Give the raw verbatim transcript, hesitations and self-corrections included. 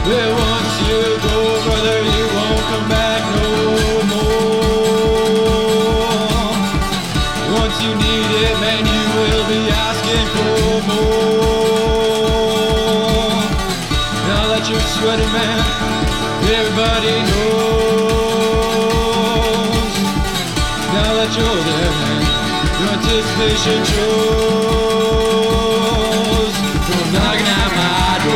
Well, once you go, brother, you won't come back no more. Once you need it, man, you will be asking for more. Now that you're sweating, man, everybody knows. Now that you're there, man, your anticipation shows.